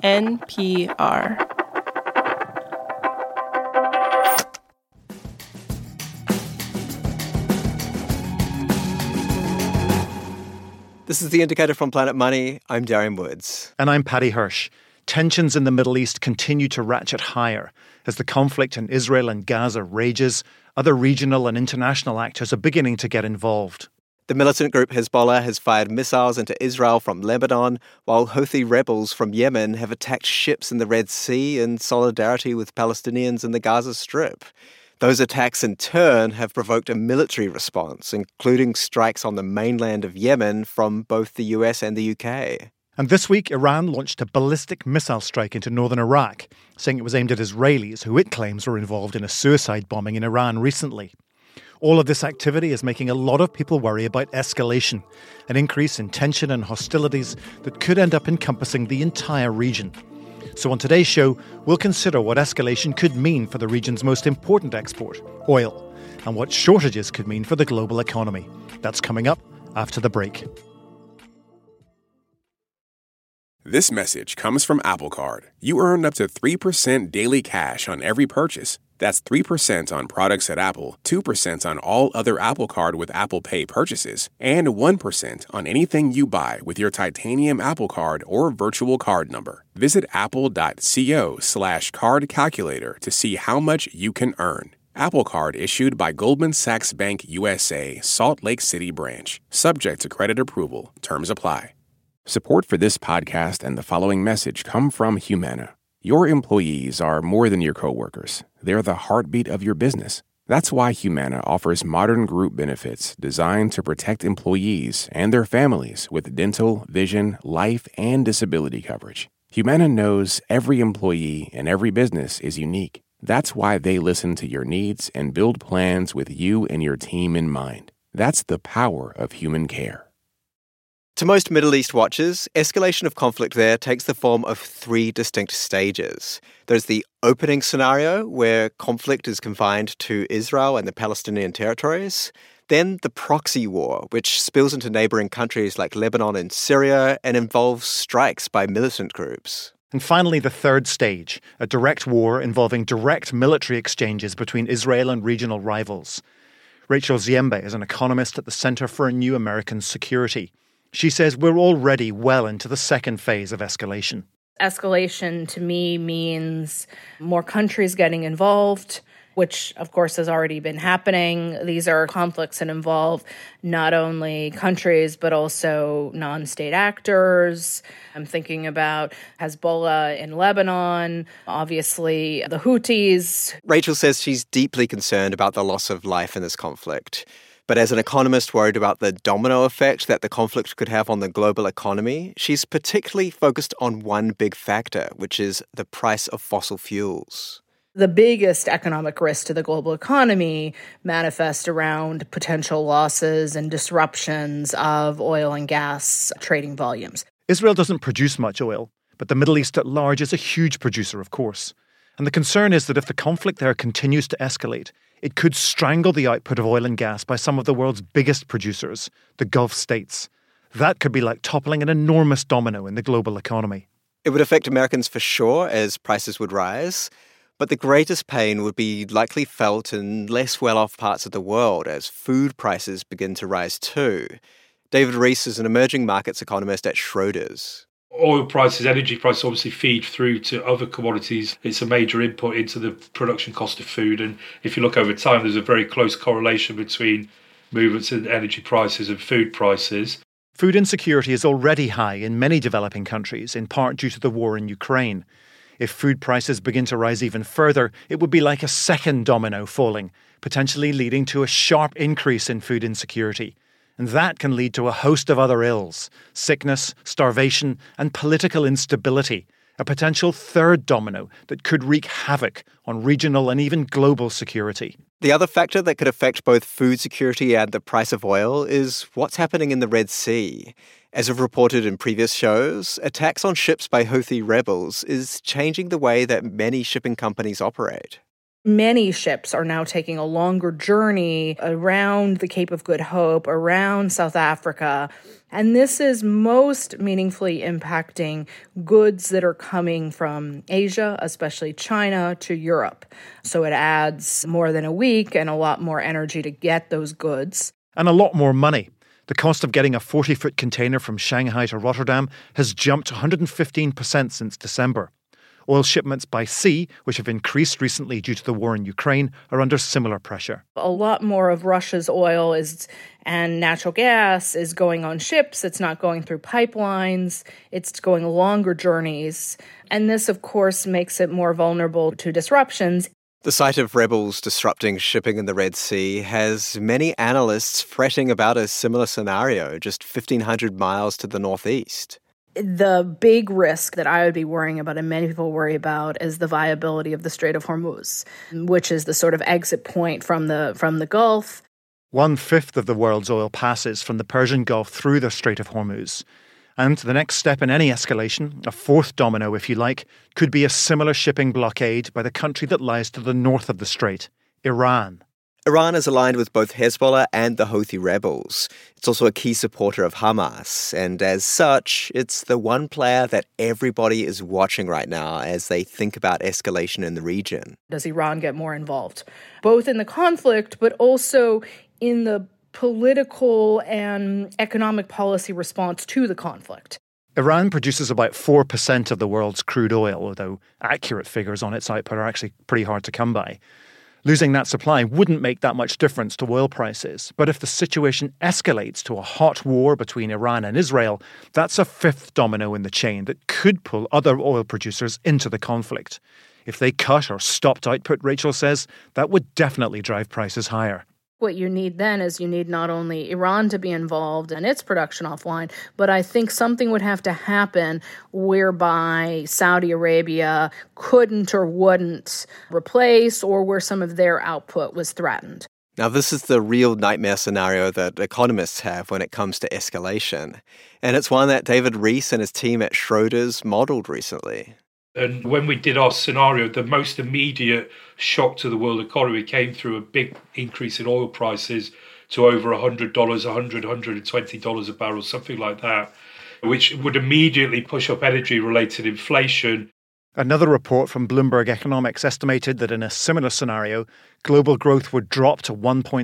NPR. This is The Indicator from Planet Money. I'm Darian Woods. And I'm Paddy Hirsch. Tensions in the Middle East continue to ratchet higher. As the conflict in Israel and Gaza rages, other regional and international actors are beginning to get involved. The militant group Hezbollah has fired missiles into Israel from Lebanon, while Houthi rebels from Yemen have attacked ships in the Red Sea in solidarity with Palestinians in the Gaza Strip. Those attacks, in turn, have provoked a military response, including strikes on the mainland of Yemen from both the US and the UK. And this week, Iran launched a ballistic missile strike into northern Iraq, saying it was aimed at Israelis, who it claims were involved in a suicide bombing in Iran recently. All of this activity is making a lot of people worry about escalation, an increase in tension and hostilities that could end up encompassing the entire region. So on today's show, we'll consider what escalation could mean for the region's most important export, oil, and what shortages could mean for the global economy. That's coming up after the break. This message comes from Apple Card. You earn up to 3% daily cash on every purchase. That's 3% on products at Apple, 2% on all other Apple Card with Apple Pay purchases, and 1% on anything you buy with your titanium Apple Card or virtual card number. Visit apple.co/card calculator to see how much you can earn. Apple Card issued by Goldman Sachs Bank USA, Salt Lake City branch. Subject to credit approval. Terms apply. Support for this podcast and the following message come from Humana. Your employees are more than your coworkers. They're the heartbeat of your business. That's why Humana offers modern group benefits designed to protect employees and their families with dental, vision, life, and disability coverage. Humana knows every employee and every business is unique. That's why they listen to your needs and build plans with you and your team in mind. That's the power of human care. To most Middle East watchers, escalation of conflict there takes the form of three distinct stages. There's the opening scenario, where conflict is confined to Israel and the Palestinian territories. Then the proxy war, which spills into neighboring countries like Lebanon and Syria and involves strikes by militant groups. And finally, the third stage, a direct war involving direct military exchanges between Israel and regional rivals. Rachel Ziemba is an economist at the Center for a New American Security. She says we're already well into the second phase of escalation. Escalation to me means more countries getting involved, which of course has already been happening. These are conflicts that involve not only countries, but also non-state actors. I'm thinking about Hezbollah in Lebanon, obviously the Houthis. Rachel says she's deeply concerned about the loss of life in this conflict. But as an economist worried about the domino effect that the conflict could have on the global economy, she's particularly focused on one big factor, which is the price of fossil fuels. The biggest economic risk to the global economy manifest around potential losses and disruptions of oil and gas trading volumes. Israel doesn't produce much oil, but the Middle East at large is a huge producer, of course. And the concern is that if the conflict there continues to escalate, it could strangle the output of oil and gas by some of the world's biggest producers, the Gulf states. That could be like toppling an enormous domino in the global economy. It would affect Americans for sure, as prices would rise. But the greatest pain would be likely felt in less well-off parts of the world as food prices begin to rise too. David Rees is an emerging markets economist at Schroders. Oil prices, energy prices obviously feed through to other commodities. It's a major input into the production cost of food. And if you look over time, there's a very close correlation between movements in energy prices and food prices. Food insecurity is already high in many developing countries, in part due to the war in Ukraine. If food prices begin to rise even further, it would be like a second domino falling, potentially leading to a sharp increase in food insecurity. And that can lead to a host of other ills, sickness, starvation, and political instability, a potential third domino that could wreak havoc on regional and even global security. The other factor that could affect both food security and the price of oil is what's happening in the Red Sea. As we've reported in previous shows, attacks on ships by Houthi rebels is changing the way that many shipping companies operate. Many ships are now taking a longer journey around the Cape of Good Hope, around South Africa. And this is most meaningfully impacting goods that are coming from Asia, especially China, to Europe. So it adds more than a week and a lot more energy to get those goods. And a lot more money. The cost of getting a 40-foot container from Shanghai to Rotterdam has jumped 115% since December. Oil shipments by sea, which have increased recently due to the war in Ukraine, are under similar pressure. A lot more of Russia's oil and natural gas is going on ships. It's not going through pipelines. It's going longer journeys. And this, of course, makes it more vulnerable to disruptions. The sight of rebels disrupting shipping in the Red Sea has many analysts fretting about a similar scenario just 1,500 miles to the northeast. The big risk that I would be worrying about, and many people worry about, is the viability of the Strait of Hormuz, which is the sort of exit point from the Gulf. 1/5 of the world's oil passes from the Persian Gulf through the Strait of Hormuz. And the next step in any escalation, a fourth domino if you like, could be a similar shipping blockade by the country that lies to the north of the strait, Iran. Iran is aligned with both Hezbollah and the Houthi rebels. It's also a key supporter of Hamas, and as such, it's the one player that everybody is watching right now as they think about escalation in the region. Does Iran get more involved, both in the conflict, but also in the political and economic policy response to the conflict? Iran produces about 4% of the world's crude oil, although accurate figures on its output are actually pretty hard to come by. Losing that supply wouldn't make that much difference to oil prices. But if the situation escalates to a hot war between Iran and Israel, that's a fifth domino in the chain that could pull other oil producers into the conflict. If they cut or stopped output, Rachel says, that would definitely drive prices higher. What you need then is you need not only Iran to be involved in its production offline, but I think something would have to happen whereby Saudi Arabia couldn't or wouldn't replace, or where some of their output was threatened. Now, this is the real nightmare scenario that economists have when it comes to escalation. And it's one that David Rees and his team at Schroders modeled recently. And when we did our scenario, the most immediate shock to the world economy came through a big increase in oil prices to over $100, $120 a barrel, something like that, which would immediately push up energy-related inflation. Another report from Bloomberg Economics estimated that in a similar scenario, global growth would drop to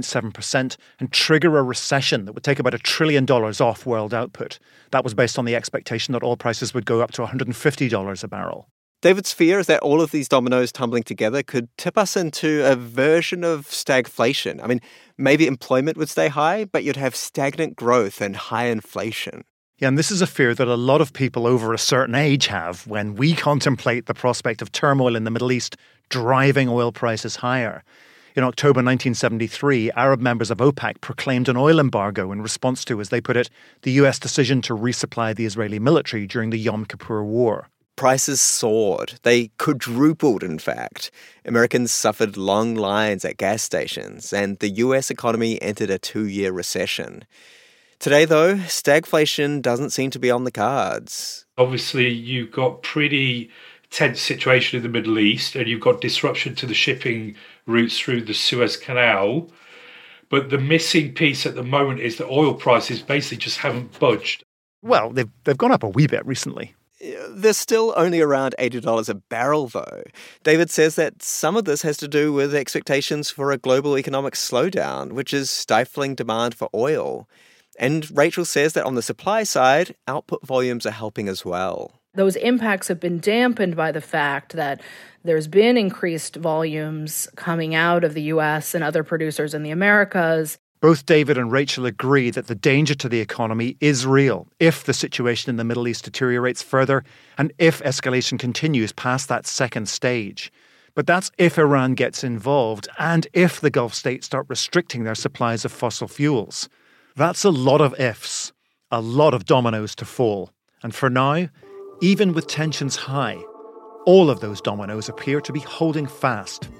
1.7% and trigger a recession that would take about $1 trillion off world output. That was based on the expectation that oil prices would go up to $150 a barrel. David's fear is that all of these dominoes tumbling together could tip us into a version of stagflation. I mean, maybe employment would stay high, but you'd have stagnant growth and high inflation. Yeah, and this is a fear that a lot of people over a certain age have when we contemplate the prospect of turmoil in the Middle East driving oil prices higher. In October 1973, Arab members of OPEC proclaimed an oil embargo in response to, as they put it, the US decision to resupply the Israeli military during the Yom Kippur War. Prices soared. They quadrupled, in fact. Americans suffered long lines at gas stations, and the US economy entered a 2-year recession. Today, though, stagflation doesn't seem to be on the cards. Obviously, you've got pretty tense situation in the Middle East, and you've got disruption to the shipping routes through the Suez Canal. But the missing piece at the moment is that oil prices basically just haven't budged. Well, they've gone up a wee bit recently. They're still only around $80 a barrel, though. David says that some of this has to do with expectations for a global economic slowdown, which is stifling demand for oil. And Rachel says that on the supply side, output volumes are helping as well. Those impacts have been dampened by the fact that there's been increased volumes coming out of the U.S. and other producers in the Americas. Both David and Rachel agree that the danger to the economy is real if the situation in the Middle East deteriorates further and if escalation continues past that second stage. But that's if Iran gets involved and if the Gulf states start restricting their supplies of fossil fuels. That's a lot of ifs, a lot of dominoes to fall. And for now, even with tensions high, all of those dominoes appear to be holding fast.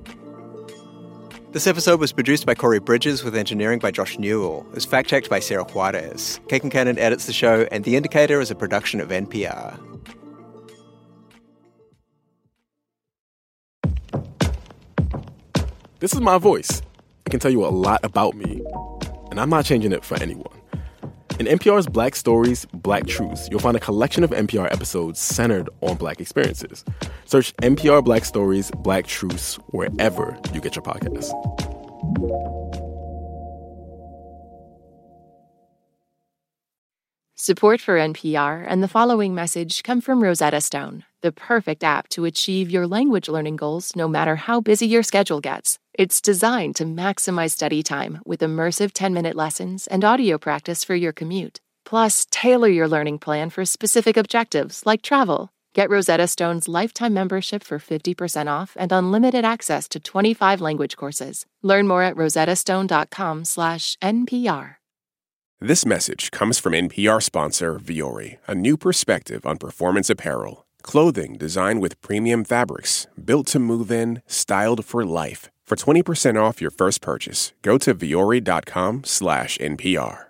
This episode was produced by Corey Bridges with engineering by Josh Newell. It was fact-checked by Sarah Juarez. Kate Concannon edits the show, and The Indicator is a production of NPR. This is my voice. It can tell you a lot about me, and I'm not changing it for anyone. In NPR's Black Stories, Black Truths, you'll find a collection of NPR episodes centered on Black experiences. Search NPR Black Stories, Black Truths wherever you get your podcasts. Support for NPR and the following message come from Rosetta Stone, the perfect app to achieve your language learning goals no matter how busy your schedule gets. It's designed to maximize study time with immersive 10-minute lessons and audio practice for your commute. Plus, tailor your learning plan for specific objectives like travel. Get Rosetta Stone's lifetime membership for 50% off and unlimited access to 25 language courses. Learn more at rosettastone.com/NPR. This message comes from NPR sponsor Vuori, a new perspective on performance apparel. Clothing designed with premium fabrics, built to move in, styled for life. For 20% off your first purchase, go to vuori.com/NPR.